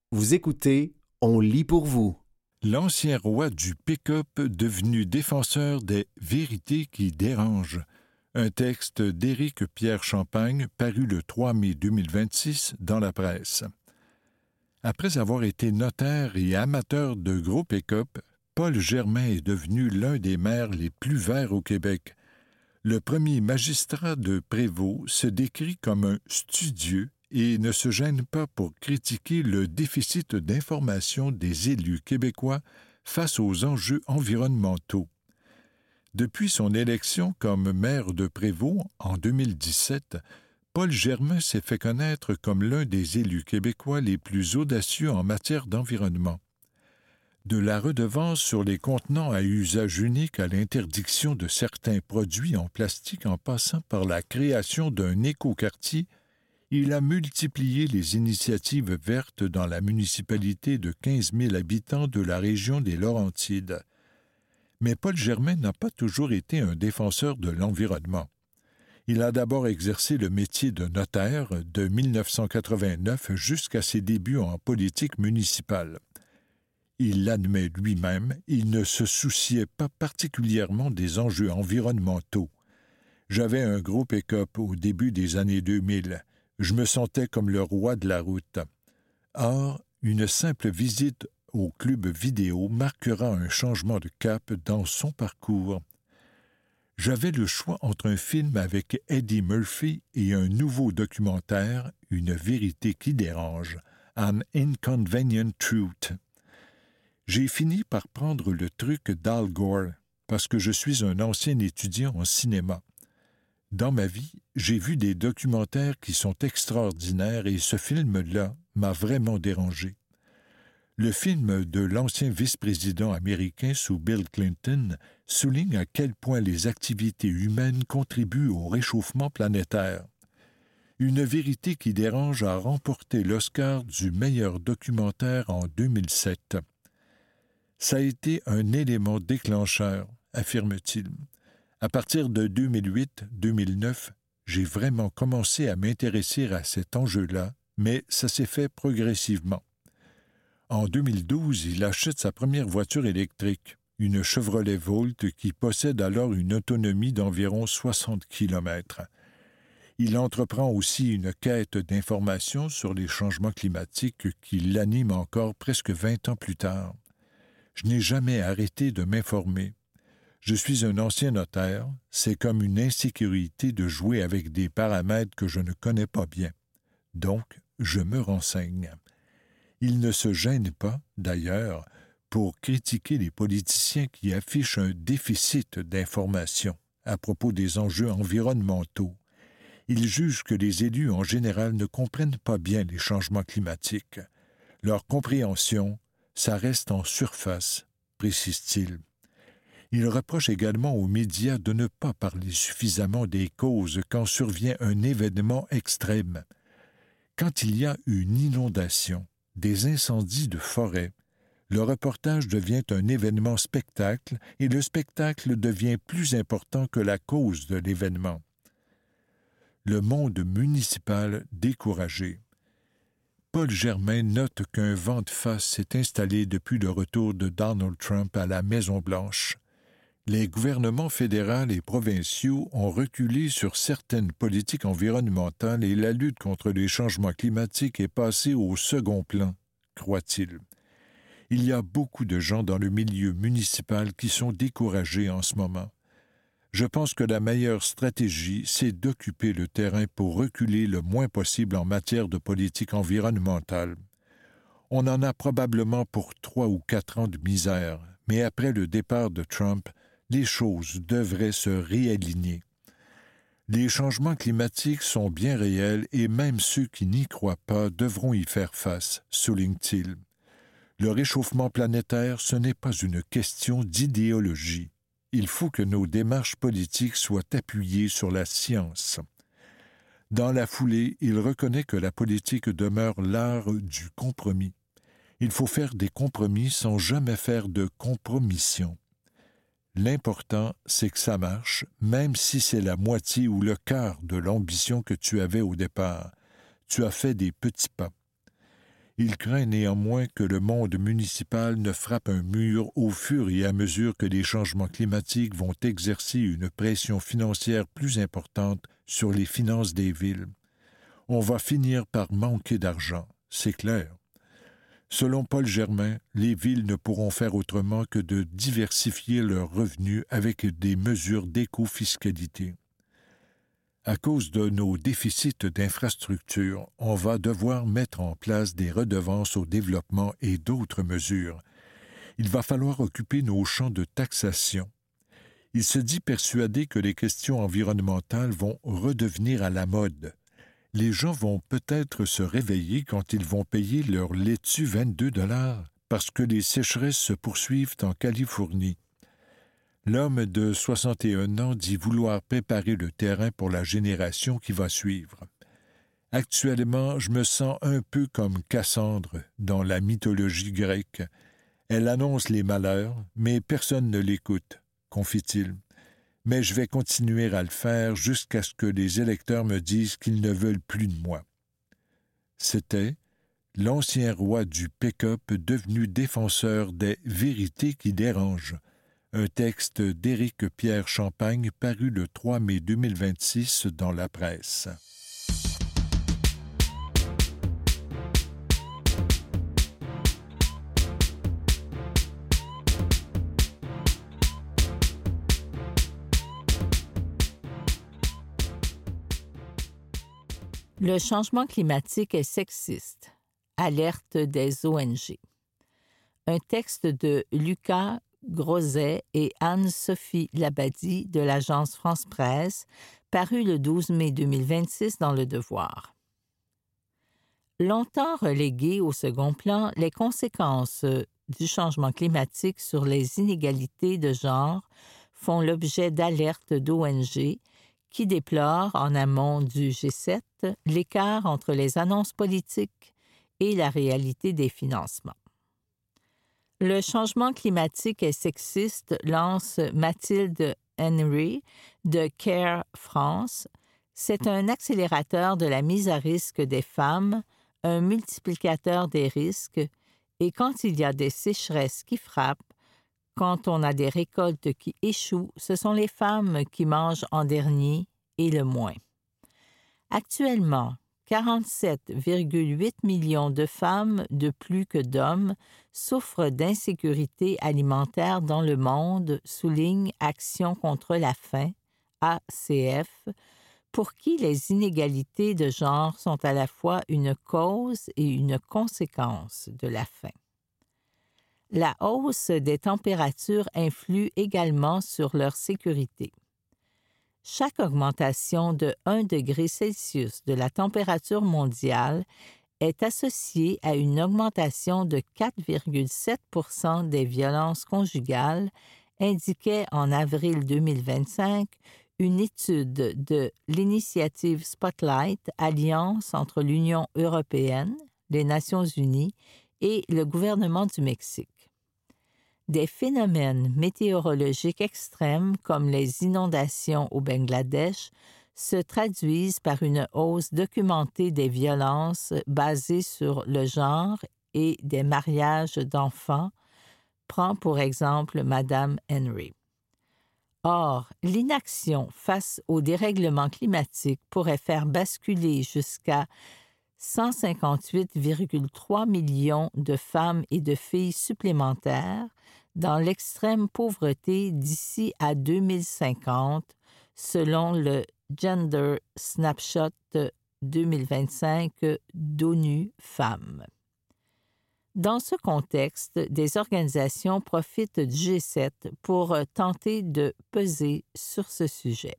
Vous écoutez, on lit pour vous. L'ancien roi du pick-up devenu défenseur des vérités qui dérangent. Un texte d'Éric Pierre Champagne paru le 3 mai 2026 dans la presse. Après avoir été notaire et amateur de gros pick-up, Paul Germain est devenu l'un des maires les plus verts au Québec. Le premier magistrat de Prévost se décrit comme un studieux et ne se gêne pas pour critiquer le déficit d'information des élus québécois face aux enjeux environnementaux. Depuis son élection comme maire de Prévost en 2017, Paul Germain s'est fait connaître comme l'un des élus québécois les plus audacieux en matière d'environnement. De la redevance sur les contenants à usage unique à l'interdiction de certains produits en plastique en passant par la création d'un écoquartier, il a multiplié les initiatives vertes dans la municipalité de 15 000 habitants de la région des Laurentides. Mais Paul Germain n'a pas toujours été un défenseur de l'environnement. Il a d'abord exercé le métier de notaire de 1989 jusqu'à ses débuts en politique municipale. Il l'admet lui-même, il ne se souciait pas particulièrement des enjeux environnementaux. J'avais un gros pick-up au début des années 2000. Je me sentais comme le roi de la route. Or, une simple visite au club vidéo marquera un changement de cap dans son parcours. J'avais le choix entre un film avec Eddie Murphy et un nouveau documentaire, Une vérité qui dérange, An Inconvenient Truth. J'ai fini par prendre le truc d'Al Gore, parce que je suis un ancien étudiant en cinéma. Dans ma vie, j'ai vu des documentaires qui sont extraordinaires et ce film-là m'a vraiment dérangé. Le film de l'ancien vice-président américain sous Bill Clinton souligne à quel point les activités humaines contribuent au réchauffement planétaire. Une vérité qui dérange a remporté l'Oscar du meilleur documentaire en 2007. Ça a été un élément déclencheur, affirme-t-il. À partir de 2008-2009, j'ai vraiment commencé à m'intéresser à cet enjeu-là, mais ça s'est fait progressivement. En 2012, il achète sa première voiture électrique, une Chevrolet Volt qui possède alors une autonomie d'environ 60 km. Il entreprend aussi une quête d'information sur les changements climatiques qui l'anime encore presque 20 ans plus tard. Je n'ai jamais arrêté de m'informer. Je suis un ancien notaire, c'est comme une insécurité de jouer avec des paramètres que je ne connais pas bien. Donc, je me renseigne. Il ne se gêne pas, d'ailleurs, pour critiquer les politiciens qui affichent un déficit d'information à propos des enjeux environnementaux. Il juge que les élus en général ne comprennent pas bien les changements climatiques. Leur compréhension, ça reste en surface, précise-t-il. Il reproche également aux médias de ne pas parler suffisamment des causes quand survient un événement extrême. Quand il y a une inondation, des incendies de forêt, le reportage devient un événement spectacle et le spectacle devient plus important que la cause de l'événement. Le monde municipal découragé. Paul Germain note qu'un vent de face s'est installé depuis le retour de Donald Trump à la Maison-Blanche. Les gouvernements fédéraux et provinciaux ont reculé sur certaines politiques environnementales et la lutte contre les changements climatiques est passée au second plan, croit-il. Il y a beaucoup de gens dans le milieu municipal qui sont découragés en ce moment. Je pense que la meilleure stratégie, c'est d'occuper le terrain pour reculer le moins possible en matière de politique environnementale. On en a probablement pour 3 ou 4 ans de misère, mais après le départ de Trump, les choses devraient se réaligner. Les changements climatiques sont bien réels et même ceux qui n'y croient pas devront y faire face, souligne-t-il. Le réchauffement planétaire, ce n'est pas une question d'idéologie. Il faut que nos démarches politiques soient appuyées sur la science. Dans la foulée, il reconnaît que la politique demeure l'art du compromis. Il faut faire des compromis sans jamais faire de compromission. L'important, c'est que ça marche, même si c'est la moitié ou le quart de l'ambition que tu avais au départ. Tu as fait des petits pas. Il craint néanmoins que le monde municipal ne frappe un mur au fur et à mesure que les changements climatiques vont exercer une pression financière plus importante sur les finances des villes. On va finir par manquer d'argent, c'est clair. Selon Paul Germain, les villes ne pourront faire autrement que de diversifier leurs revenus avec des mesures d'éco-fiscalité. À cause de nos déficits d'infrastructures, on va devoir mettre en place des redevances au développement et d'autres mesures. Il va falloir occuper nos champs de taxation. Il se dit persuadé que les questions environnementales vont redevenir à la mode. Les gens vont peut-être se réveiller quand ils vont payer leur laitue 22 $ parce que les sécheresses se poursuivent en Californie. L'homme de 61 ans dit vouloir préparer le terrain pour la génération qui va suivre. Actuellement, je me sens un peu comme Cassandre dans la mythologie grecque. Elle annonce les malheurs, mais personne ne l'écoute, confie-t-il. Mais je vais continuer à le faire jusqu'à ce que les électeurs me disent qu'ils ne veulent plus de moi. C'était l'ancien roi du pick-up devenu défenseur des vérités qui dérangent. Un texte d'Éric Pierre Champagne paru le 3 mai 2026 dans la presse. Le changement climatique est sexiste. Alerte des ONG. Un texte de Lucas Groset et Anne-Sophie Labadie de l'agence France Presse, paru le 12 mai 2026 dans Le Devoir. Longtemps reléguées au second plan, les conséquences du changement climatique sur les inégalités de genre font l'objet d'alertes d'ONG qui déplorent, en amont du G7, l'écart entre les annonces politiques et la réalité des financements. Le changement climatique est sexiste, lance Mathilde Henry de CARE France. C'est un accélérateur de la mise à risque des femmes, un multiplicateur des risques, et quand il y a des sécheresses qui frappent, quand on a des récoltes qui échouent, ce sont les femmes qui mangent en dernier et le moins. Actuellement, 47,8 millions de femmes de plus que d'hommes souffrent d'insécurité alimentaire dans le monde, souligne Action contre la faim, ACF, pour qui les inégalités de genre sont à la fois une cause et une conséquence de la faim. La hausse des températures influe également sur leur sécurité. Chaque augmentation de 1 degré Celsius de la température mondiale est associée à une augmentation de 4,7 % des violences conjugales, indiquait en avril 2025 une étude de l'initiative Spotlight, alliance entre l'Union européenne, les Nations unies et le gouvernement du Mexique. Des phénomènes météorologiques extrêmes comme les inondations au Bangladesh se traduisent par une hausse documentée des violences basées sur le genre et des mariages d'enfants, prend pour exemple Madame Henry. Or, l'inaction face au dérèglement climatique pourrait faire basculer jusqu'à 158,3 millions de femmes et de filles supplémentaires dans l'extrême pauvreté d'ici à 2050, selon le Gender Snapshot 2025 d'ONU Femmes. Dans ce contexte, des organisations profitent du G7 pour tenter de peser sur ce sujet.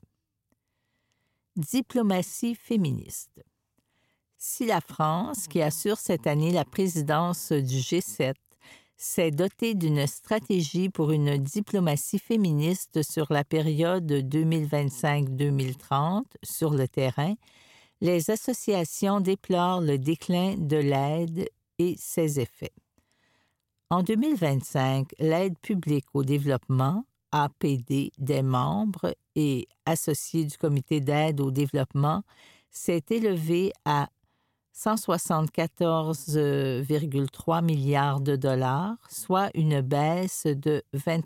Diplomatie féministe. Si la France, qui assure cette année la présidence du G7, s'est dotée d'une stratégie pour une diplomatie féministe sur la période 2025-2030 sur le terrain, les associations déplorent le déclin de l'aide et ses effets. En 2025, l'aide publique au développement, APD, des membres et associés du Comité d'aide au développement s'est élevée à 174,3 milliards de dollars, soit une baisse de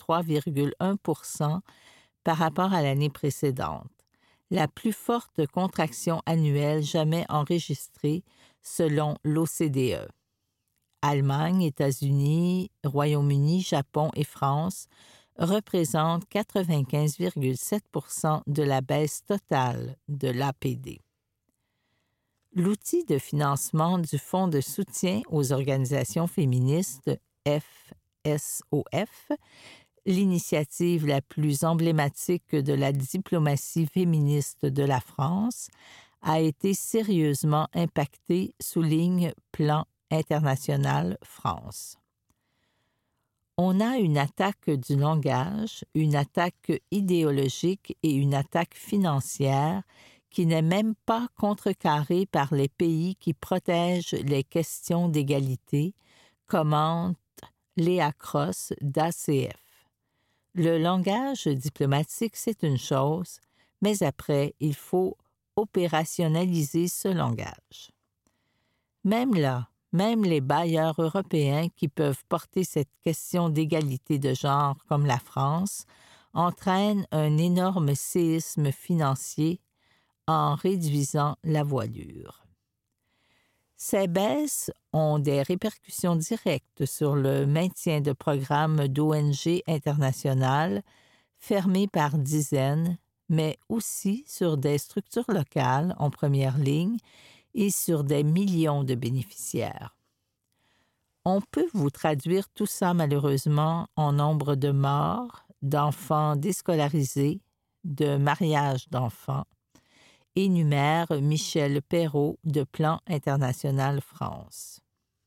23,1 % par rapport à l'année précédente, la plus forte contraction annuelle jamais enregistrée selon l'OCDE. Allemagne, États-Unis, Royaume-Uni, Japon et France représentent 95,7 % de la baisse totale de l'APD. L'outil de financement du Fonds de soutien aux organisations féministes, FSOF, l'initiative la plus emblématique de la diplomatie féministe de la France, a été sérieusement impacté, souligne Plan International France. On a une attaque du langage, une attaque idéologique et une attaque financière qui n'est même pas contrecarrée par les pays qui protègent les questions d'égalité, commente Léa Cross d'ACF. Le langage diplomatique, c'est une chose, mais après, il faut opérationnaliser ce langage. Même là, même les bailleurs européens qui peuvent porter cette question d'égalité de genre comme la France entraînent un énorme séisme financier en réduisant la voilure. Ces baisses ont des répercussions directes sur le maintien de programmes d'ONG internationales fermés par dizaines, mais aussi sur des structures locales en première ligne et sur des millions de bénéficiaires. On peut vous traduire tout ça malheureusement en nombre de morts, d'enfants déscolarisés, de mariages d'enfants, énumère Michel Perrault de Plan International France.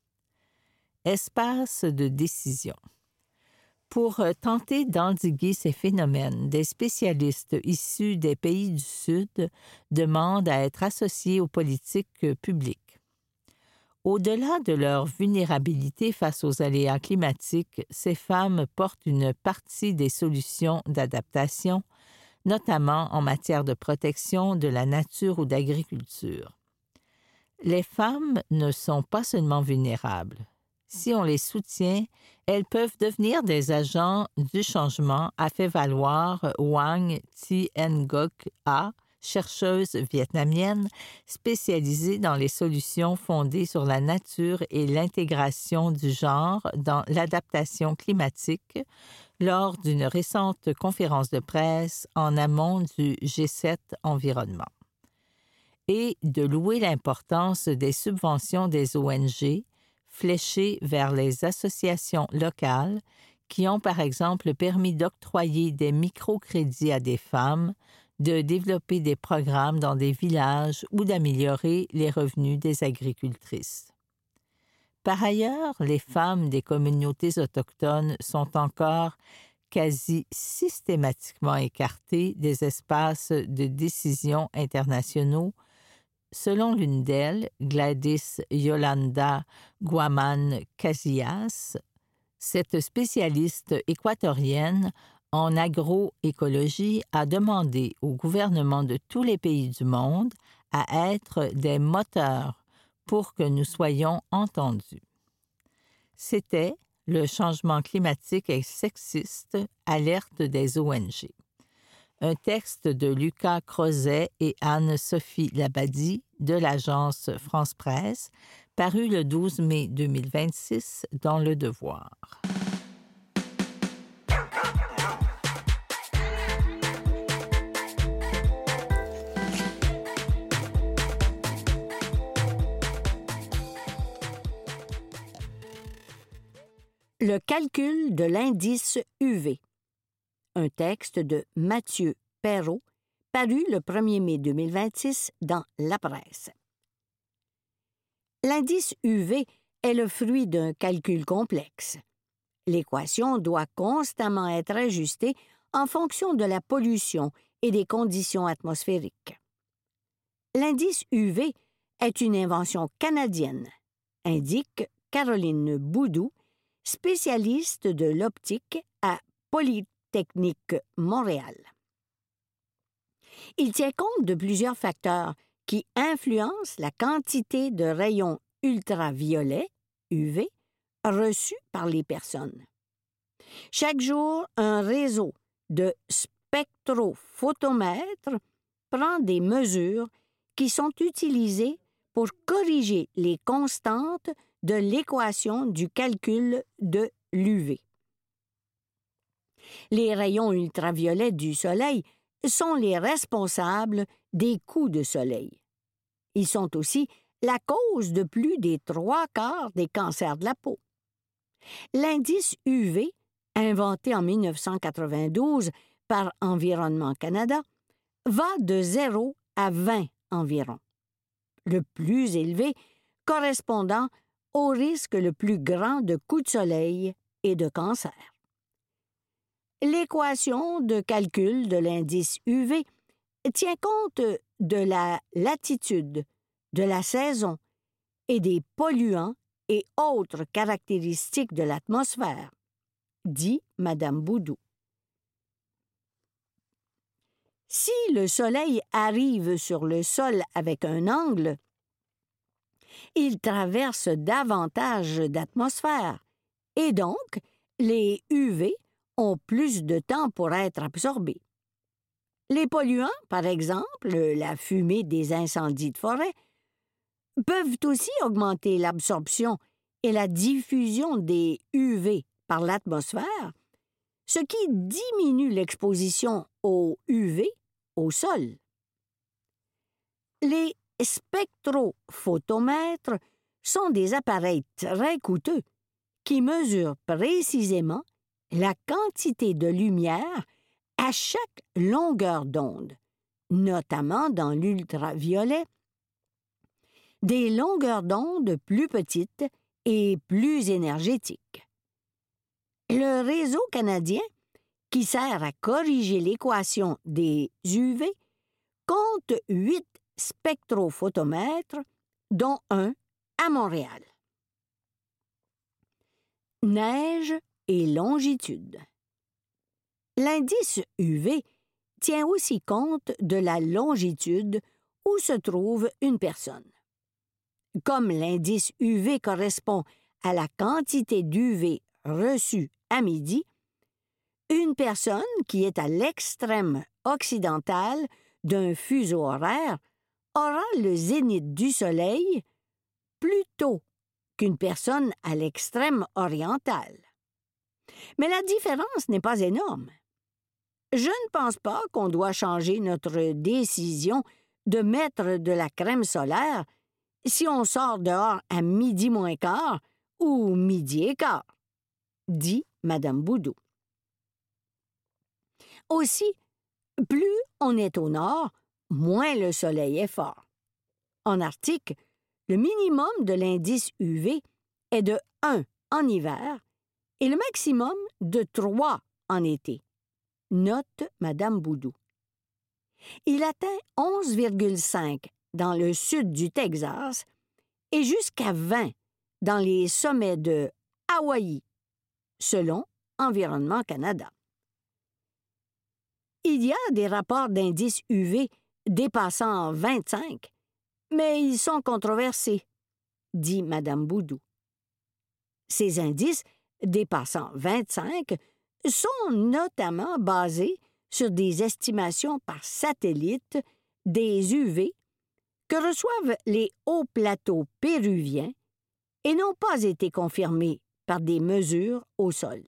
Espace de décision. Pour tenter d'endiguer ces phénomènes, des spécialistes issus des pays du Sud demandent à être associés aux politiques publiques. Au-delà de leur vulnérabilité face aux aléas climatiques, ces femmes portent une partie des solutions d'adaptation, notamment en matière de protection de la nature ou d'agriculture. Les femmes ne sont pas seulement vulnérables. Si on les soutient, elles peuvent devenir des agents du changement, a fait valoir Hoang Thi Ngoc A, chercheuse vietnamienne spécialisée dans les solutions fondées sur la nature et l'intégration du genre dans l'adaptation climatique, lors d'une récente conférence de presse en amont du G7 Environnement. Et de louer l'importance des subventions des ONG fléchées vers les associations locales qui ont par exemple permis d'octroyer des microcrédits à des femmes, de développer des programmes dans des villages ou d'améliorer les revenus des agricultrices. Par ailleurs, les femmes des communautés autochtones sont encore quasi systématiquement écartées des espaces de décision internationaux. Selon l'une d'elles, Gladys Yolanda Guaman Casillas, cette spécialiste équatorienne en agroécologie a demandé au gouvernement de tous les pays du monde à être des moteurs pour que nous soyons entendus. C'était Le changement climatique est sexiste, alerte des ONG. Un texte de Lucas Crozet et Anne-Sophie Labadie de l'agence France Presse, paru le 12 mai 2026 dans Le Devoir. Le calcul de l'indice UV. Un texte de Mathieu Perrault, paru le 1er mai 2026 dans La Presse. L'indice UV est le fruit d'un calcul complexe. L'équation doit constamment être ajustée en fonction de la pollution et des conditions atmosphériques. L'indice UV est une invention canadienne, indique Caroline Boudou, spécialiste de l'optique à Polytechnique Montréal. Il tient compte de plusieurs facteurs qui influence la quantité de rayons ultraviolets, UV, reçus par les personnes. Chaque jour, un réseau de spectrophotomètres prend des mesures qui sont utilisées pour corriger les constantes de l'équation du calcul de l'UV. Les rayons ultraviolets du Soleil sont les responsables des coups de soleil. Ils sont aussi la cause de plus des 3/4 des cancers de la peau. L'indice UV, inventé en 1992 par Environnement Canada, va de 0 à 20 environ, le plus élevé correspondant au risque le plus grand de coups de soleil et de cancer. L'équation de calcul de l'indice UV tient compte de la latitude, de la saison et des polluants et autres caractéristiques de l'atmosphère, dit Mme Boudou. Si le Soleil arrive sur le sol avec un angle, il traverse davantage d'atmosphère et donc les UV ont plus de temps pour être absorbés. Les polluants, par exemple, la fumée des incendies de forêt, peuvent aussi augmenter l'absorption et la diffusion des UV par l'atmosphère, ce qui diminue l'exposition aux UV au sol. Les spectrophotomètres sont des appareils très coûteux qui mesurent précisément la quantité de lumière à chaque longueur d'onde, notamment dans l'ultraviolet, des longueurs d'onde plus petites et plus énergétiques. Le réseau canadien, qui sert à corriger l'équation des UV, compte 8 spectrophotomètres, dont un à Montréal. Neige et longitude. L'indice UV tient aussi compte de la longitude où se trouve une personne. Comme l'indice UV correspond à la quantité d'UV reçue à midi, une personne qui est à l'extrême occidental d'un fuseau horaire aura le zénith du Soleil plus tôt qu'une personne à l'extrême oriental. Mais la différence n'est pas énorme. Je ne pense pas qu'on doit changer notre décision de mettre de la crème solaire si on sort dehors à 12:15 ou 12:15, dit Mme Boudou. Aussi, plus on est au nord, moins le soleil est fort. En Arctique, le minimum de l'indice UV est de 1 en hiver et le maximum de 3 en été, note Mme Boudou. Il atteint 11,5 dans le sud du Texas et jusqu'à 20 dans les sommets de Hawaï, selon Environnement Canada. Il y a des rapports d'indices UV dépassant 25, mais ils sont controversés, dit Mme Boudou. Ces indices dépassant 25 sont notamment basés sur des estimations par satellite des UV que reçoivent les hauts plateaux péruviens et n'ont pas été confirmés par des mesures au sol.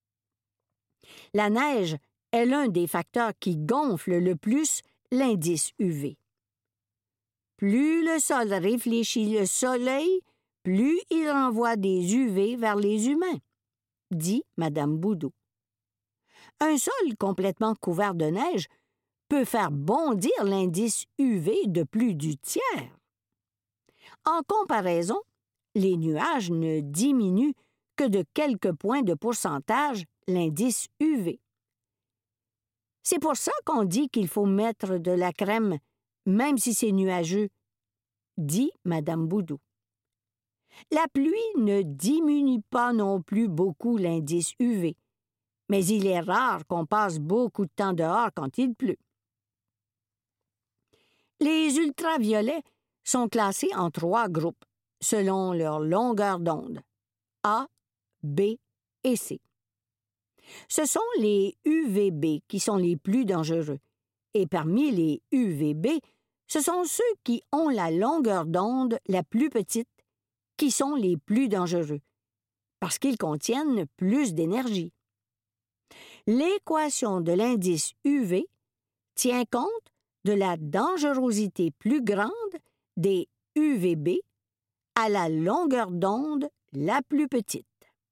La neige est l'un des facteurs qui gonfle le plus l'indice UV. Plus le sol réfléchit le soleil, plus il renvoie des UV vers les humains, dit Mme Boudou. Un sol complètement couvert de neige peut faire bondir l'indice UV de plus du tiers. En comparaison, les nuages ne diminuent que de quelques points de pourcentage l'indice UV. C'est pour ça qu'on dit qu'il faut mettre de la crème, même si c'est nuageux, dit Mme Boudou. La pluie ne diminue pas non plus beaucoup l'indice UV, mais il est rare qu'on passe beaucoup de temps dehors quand il pleut. Les ultraviolets sont classés en 3 groupes, selon leur longueur d'onde, A, B et C. Ce sont les UVB qui sont les plus dangereux, et parmi les UVB, ce sont ceux qui ont la longueur d'onde la plus petite qui sont les plus dangereux, parce qu'ils contiennent plus d'énergie. L'équation de l'indice UV tient compte de la dangerosité plus grande des UVB à la longueur d'onde la plus petite.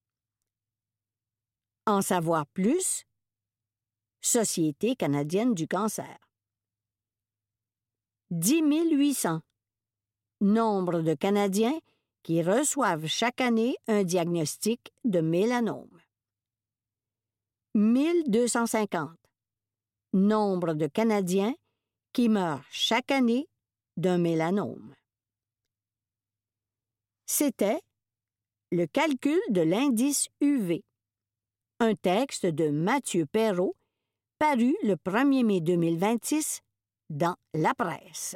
En savoir plus, Société canadienne du cancer. 10 800. Nombre de Canadiens qui reçoivent chaque année un diagnostic de mélanome. 1250. Nombre de Canadiens qui meurent chaque année d'un mélanome. C'était le calcul de l'indice UV, un texte de Mathieu Perrault, paru le 1er mai 2026 dans La Presse.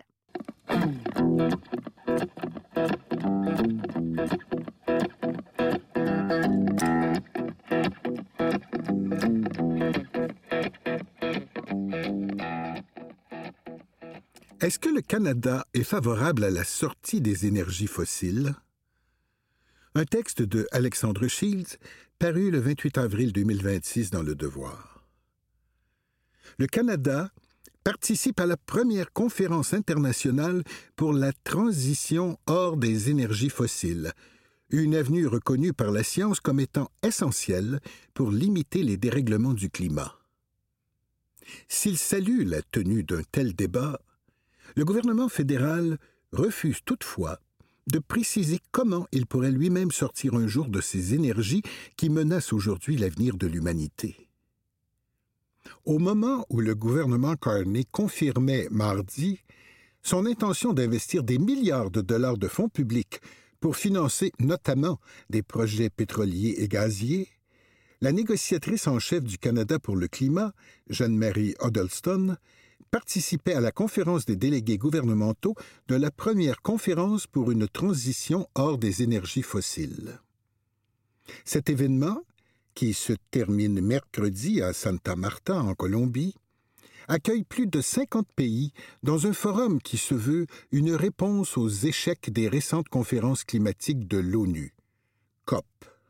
Est-ce que le Canada est favorable à la sortie des énergies fossiles? Un texte de Alexandre Shields, paru le 28 avril 2026 dans Le Devoir. Le Canada participe à la première conférence internationale pour la transition hors des énergies fossiles, une avenue reconnue par la science comme étant essentielle pour limiter les dérèglements du climat. S'il salue la tenue d'un tel débat, le gouvernement fédéral refuse toutefois de préciser comment il pourrait lui-même sortir un jour de ces énergies qui menacent aujourd'hui l'avenir de l'humanité. Au moment où le gouvernement Carney confirmait mardi son intention d'investir des milliards de dollars de fonds publics pour financer notamment des projets pétroliers et gaziers, la négociatrice en chef du Canada pour le climat, Jeanne-Marie Huddleston, participait à la conférence des délégués gouvernementaux de la première conférence pour une transition hors des énergies fossiles. Cet événement, qui se termine mercredi à Santa Marta, en Colombie, accueille plus de 50 pays dans un forum qui se veut une réponse aux échecs des récentes conférences climatiques de l'ONU, COP.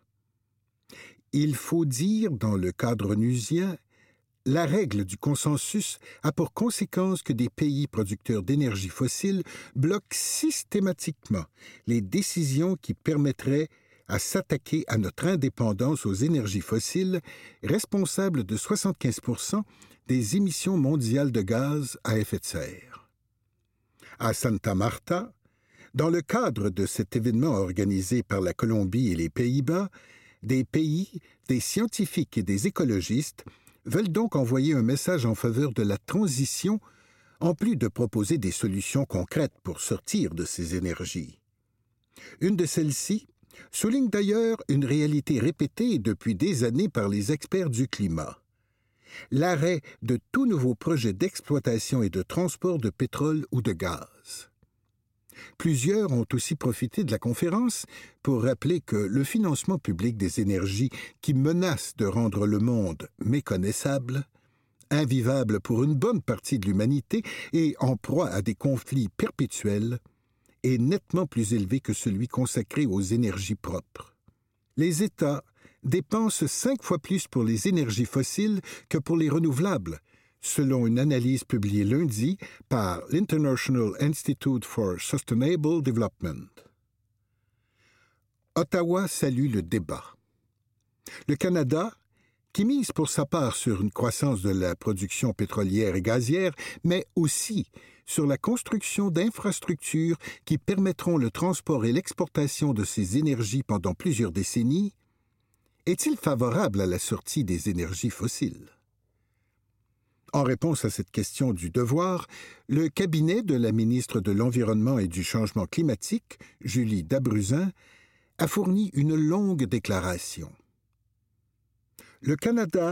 Il faut dire, dans le cadre onusien, la règle du consensus a pour conséquence que des pays producteurs d'énergie fossile bloquent systématiquement les décisions qui permettraient à s'attaquer à notre indépendance aux énergies fossiles, responsables de 75% des émissions mondiales de gaz à effet de serre. À Santa Marta, dans le cadre de cet événement organisé par la Colombie et les Pays-Bas, des pays, des scientifiques et des écologistes veulent donc envoyer un message en faveur de la transition, en plus de proposer des solutions concrètes pour sortir de ces énergies. Une de celles-ci souligne d'ailleurs une réalité répétée depuis des années par les experts du climat: l'arrêt de tout nouveau projet d'exploitation et de transport de pétrole ou de gaz. Plusieurs ont aussi profité de la conférence pour rappeler que le financement public des énergies qui menacent de rendre le monde méconnaissable, invivable pour une bonne partie de l'humanité et en proie à des conflits perpétuels, est nettement plus élevé que celui consacré aux énergies propres. Les États dépensent 5 fois plus pour les énergies fossiles que pour les renouvelables, selon une analyse publiée lundi par l'International Institute for Sustainable Development. Ottawa salue le débat. Le Canada, qui mise pour sa part sur une croissance de la production pétrolière et gazière, mais aussi sur la construction d'infrastructures qui permettront le transport et l'exportation de ces énergies pendant plusieurs décennies, est-il favorable à la sortie des énergies fossiles? En réponse à cette question du devoir, le cabinet de la ministre de l'Environnement et du Changement climatique, Julie Dabruzin, a fourni une longue déclaration. Le Canada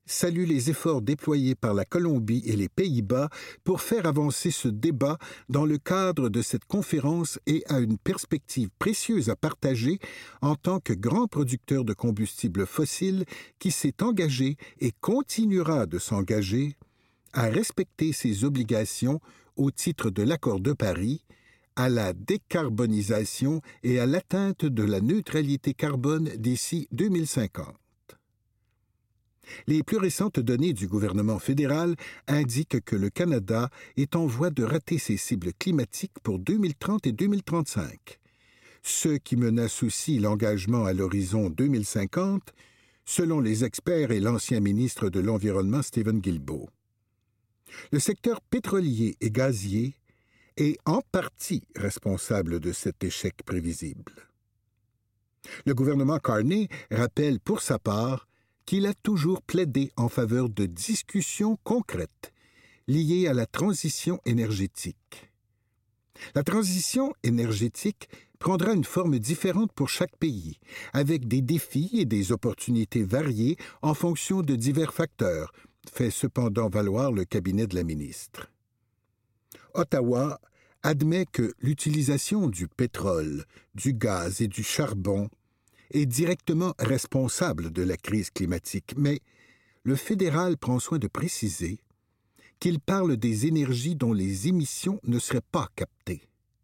salue les efforts déployés par la Colombie et les Pays-Bas pour faire avancer ce débat dans le cadre de cette conférence et a une perspective précieuse à partager en tant que grand producteur de combustibles fossiles qui s'est engagé et continuera de s'engager à respecter ses obligations au titre de l'Accord de Paris, à la décarbonisation et à l'atteinte de la neutralité carbone d'ici 2050. Les plus récentes données du gouvernement fédéral indiquent que le Canada est en voie de rater ses cibles climatiques pour 2030 et 2035, ce qui menace aussi l'engagement à l'horizon 2050, selon les experts et l'ancien ministre de l'Environnement Stephen Guilbeault. Le secteur pétrolier et gazier est en partie responsable de cet échec prévisible. Le gouvernement Carney rappelle pour sa part qu'il a toujours plaidé en faveur de discussions concrètes liées à la transition énergétique. La transition énergétique prendra une forme différente pour chaque pays, avec des défis et des opportunités variées en fonction de divers facteurs, fait cependant valoir le cabinet de la ministre. Ottawa admet que l'utilisation du pétrole, du gaz et du charbon est directement responsable de la crise climatique, mais le fédéral prend soin de préciser qu'il parle des énergies dont les émissions ne seraient pas captées.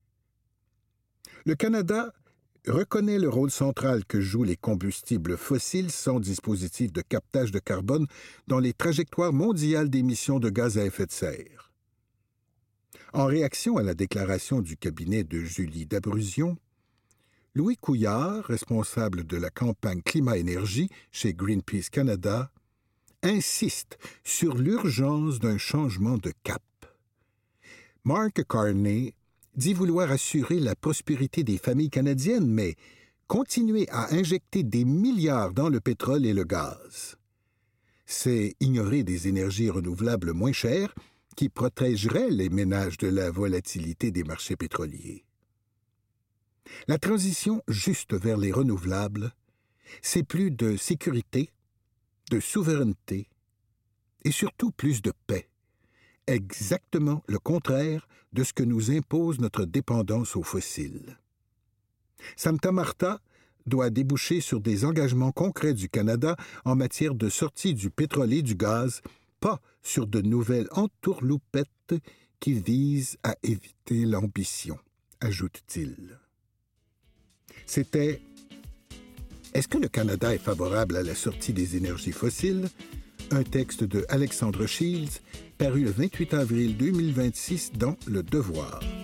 Le Canada reconnaît le rôle central que jouent les combustibles fossiles sans dispositif de captage de carbone dans les trajectoires mondiales d'émissions de gaz à effet de serre. En réaction à la déclaration du cabinet de Julie Dabrusion, Louis Couillard, responsable de la campagne Climat-Énergie chez Greenpeace Canada, insiste sur l'urgence d'un changement de cap. Mark Carney dit vouloir assurer la prospérité des familles canadiennes, mais continuer à injecter des milliards dans le pétrole et le gaz. C'est ignorer des énergies renouvelables moins chères qui protégeraient les ménages de la volatilité des marchés pétroliers. La transition juste vers les renouvelables, c'est plus de sécurité, de souveraineté et surtout plus de paix. Exactement le contraire de ce que nous impose notre dépendance aux fossiles. Santa Marta doit déboucher sur des engagements concrets du Canada en matière de sortie du pétrole et du gaz, pas sur de nouvelles entourloupettes qui visent à éviter l'ambition, ajoute-t-il. C'était « Est-ce que le Canada est favorable à la sortie des énergies fossiles ?» Un texte de Alexandre Shields, paru le 28 avril 2026 dans Le Devoir.